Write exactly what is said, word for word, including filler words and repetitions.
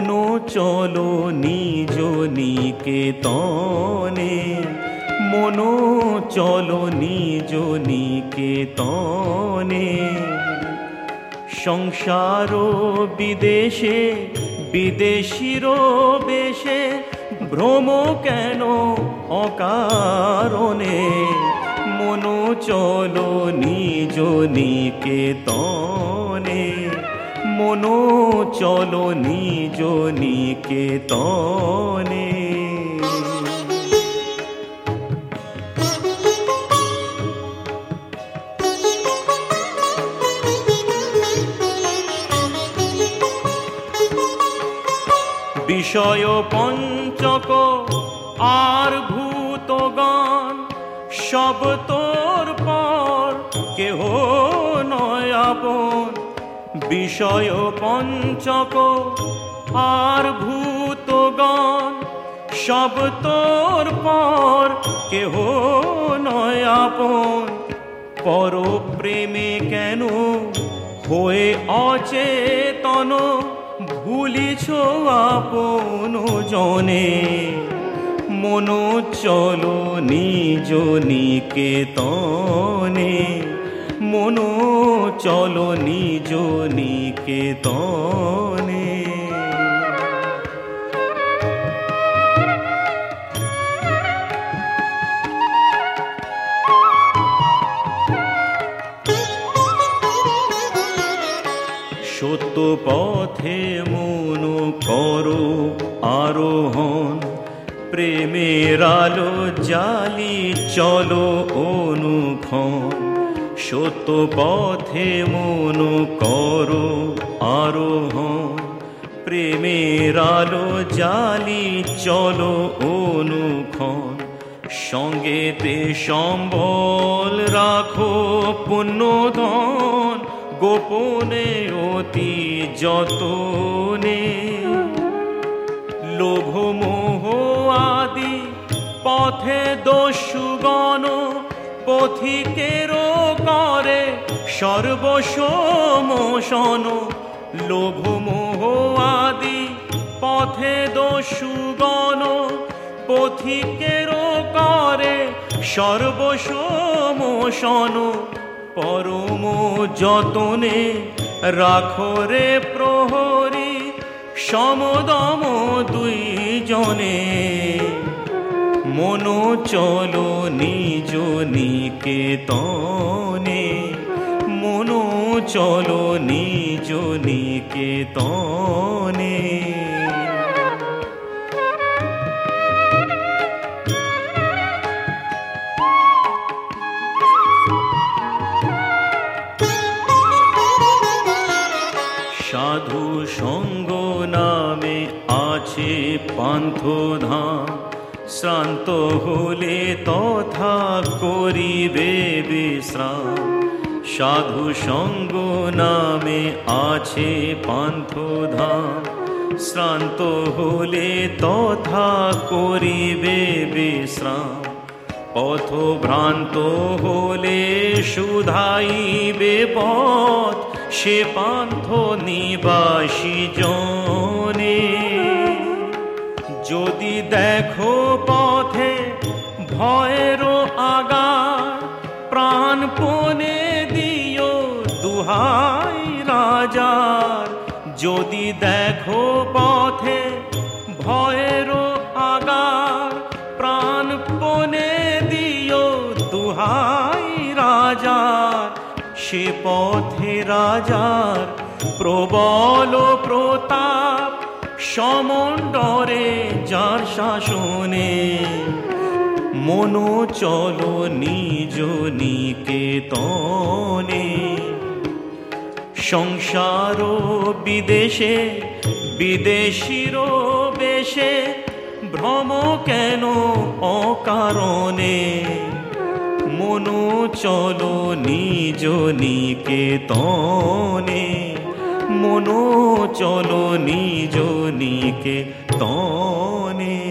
মনো চলো নিজ নিকেতনে, মনো চলো নিজ নিকেতনে। সংসার বিদেশে বিদেশির বেশে, ভ্রম কেন অকারণে। মনো চলো নিজ নিকেতনে, মনো চলো নিজ নিকেতনে। বিষয় পঞ্চক আর ভূতগণ, সব তোর পর কেহ নয় আপন। বিষয় পঞ্চক আর ভূতগণ, সব তোর পর কেহ নয় আপন। পর প্রেমে কেন হয়ে অচেতন, ভুলিছ আপন জনে। মনো চলো নিজ নিকেতনে, মনো চলো নিজ নিকেতনে। সত্য পথে মনো করো আরোহণ, প্রেমের আলো জালি চলো অনুক্ষণ। সত্য পথে মনো করো আরোহণ, প্রেমের আলো জালি চলো অনুক্ষণ। সঙ্গেতে সম্বল রাখো পুণ্যধন, গোপনে অতি যতনে। লোভ মোহ আদি পথে দস্যুগণ, পথিকেরও করে সর্বসমোষণ। লোভ মোহ আদি পথে দস্যুগণ, পথিকেরও করে সর্বসমোষণ। পরম যতনে রাখো রে প্রহরী, সমদম দুই জনে। মনো চলো নিজ নিকেতনে, মনো চলো নিজ নিকেতনে। সাধু সঙ্গ নামে আছে পান্থধাম, শ্রান্ত হলে তথা করিবে বিশ্রাম। সাধু সঙ্গ নামে আছে পান্থধাম, শ্রান্ত হলে তথা করিবে বিশ্রাম। পথভ্রান্ত হলে শুধাইবে পথ, সে পান্থ নিবাসী জনে। যদি দেখো পথে ভয়ের আগার, প্রাণপণে দিও দুহাই রাজার। যদি দেখো পথে ভয়ের আগার, প্রাণপণে দিও দুহাই রাজার। সে পথে রাজার প্রবল প্রতাপ, সমণ্ডরে যার শাসনে। মনো চলো নিজ নিকেতনে, সংসার বিদেশে বিদেশির বেশে, ভ্রম কেন অকারণে। মনো চলো নিজ নিকেতনে, মনো চলো নিজ নিকেতনে।